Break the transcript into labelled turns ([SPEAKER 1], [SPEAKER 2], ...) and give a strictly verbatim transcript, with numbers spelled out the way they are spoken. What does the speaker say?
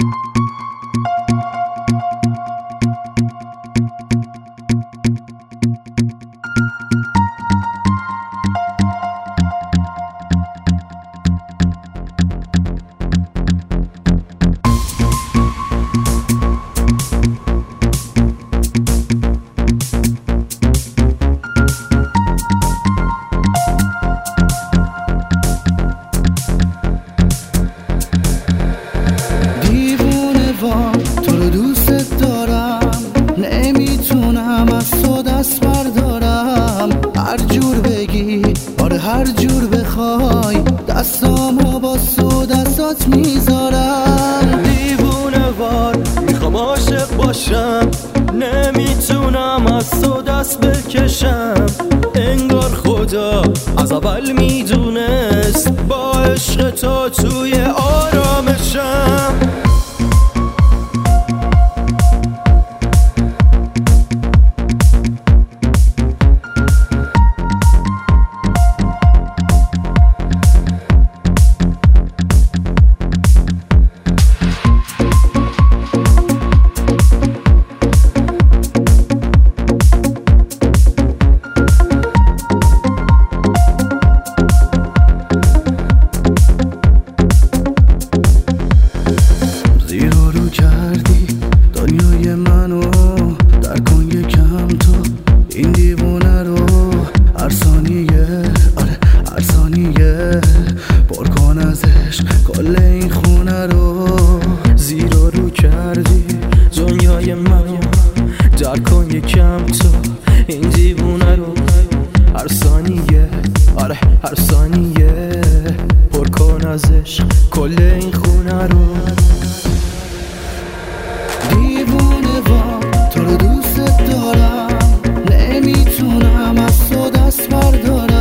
[SPEAKER 1] تو رو دوست دارم، نمیتونم از تو دست بردارم. هر جور بگی، آره هر جور بخوای، دستامو با تو دستات میذارم.
[SPEAKER 2] دیوونه وار میخوام عاشق باشم، نمیتونم از تو دست بکشم. انگار خدا از اول میدونست با عشق تو توی آرامشم.
[SPEAKER 1] کردی دنیای منو، در کن یکم تو این دیوونه رو. هر ثانیه، آره هر ثانیه، پر کن از عشق کل این خونه رو.
[SPEAKER 2] زیر و رو کردی دنیای منو، در کن یکم تو این دیوونه رو. هر ثانیه، آره هر ثانیه، پر کن از عشق کل این خونه رو.
[SPEAKER 1] دیوونه وار تو رو دوست دارم، نمیتونم از تو دست بردارم.